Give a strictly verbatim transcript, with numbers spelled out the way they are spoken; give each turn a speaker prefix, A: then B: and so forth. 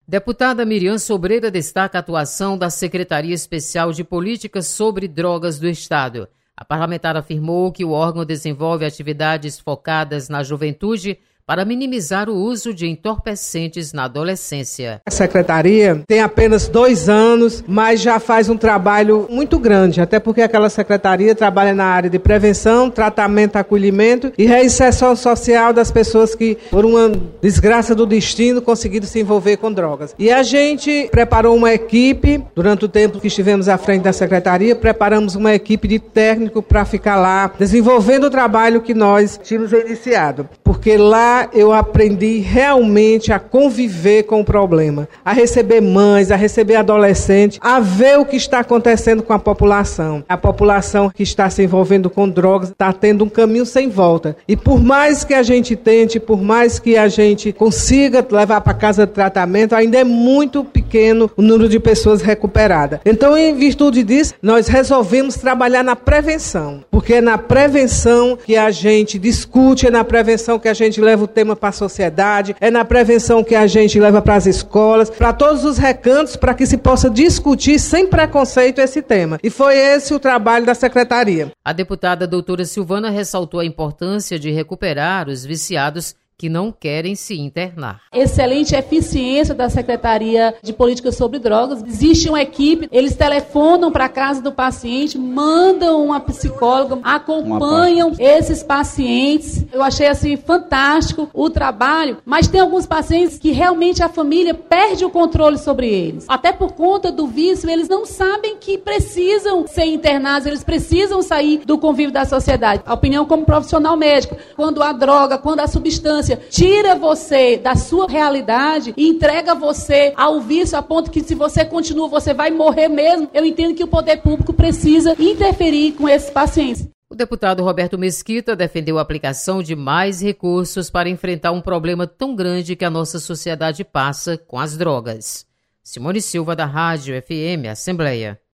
A: Deputada Miriam Sobreira destaca a atuação da Secretaria Especial de Políticas sobre Drogas do Estado. A parlamentar afirmou que o órgão desenvolve atividades focadas na juventude para minimizar o uso de entorpecentes na adolescência.
B: A secretaria tem apenas dois anos, mas já faz um trabalho muito grande, até porque aquela secretaria trabalha na área de prevenção, tratamento, acolhimento e reinserção social das pessoas que, por uma desgraça do destino, conseguiram se envolver com drogas. E a gente preparou uma equipe, durante o tempo que estivemos à frente da secretaria, preparamos uma equipe de técnico para ficar lá, desenvolvendo o trabalho que nós tínhamos iniciado, porque lá eu aprendi realmente a conviver com o problema, a receber mães, a receber adolescentes, a ver o que está acontecendo com a população. A população que está se envolvendo com drogas está tendo um caminho sem volta. E por mais que a gente tente, por mais que a gente consiga levar para casa de tratamento, ainda é muito pequeno o número de pessoas recuperadas. Então, em virtude disso, nós resolvemos trabalhar na prevenção, porque é na prevenção que a gente discute, é na prevenção que a gente leva o tema para a sociedade, é na prevenção que a gente leva para as escolas, para todos os recantos, para que se possa discutir sem preconceito esse tema. E foi esse o trabalho da secretaria.
A: A deputada doutora Silvana ressaltou a importância de recuperar os viciados que não querem se internar.
C: Excelente eficiência da Secretaria de Políticas sobre Drogas. Existe uma equipe, eles telefonam para a casa do paciente, mandam uma psicóloga, acompanham esses pacientes. Eu achei assim fantástico o trabalho, mas tem alguns pacientes que realmente a família perde o controle sobre eles. Até por conta do vício, eles não sabem que precisam ser internados, eles precisam sair do convívio da sociedade. A opinião como profissional médico, quando a droga, quando a substância tira você da sua realidade e entrega você ao vício a ponto que se você continua, você vai morrer mesmo. Eu entendo que o poder público precisa interferir com esses pacientes.
A: O deputado Roberto Mesquita defendeu a aplicação de mais recursos para enfrentar um problema tão grande que a nossa sociedade passa com as drogas. Simone Silva, da Rádio F M Assembleia.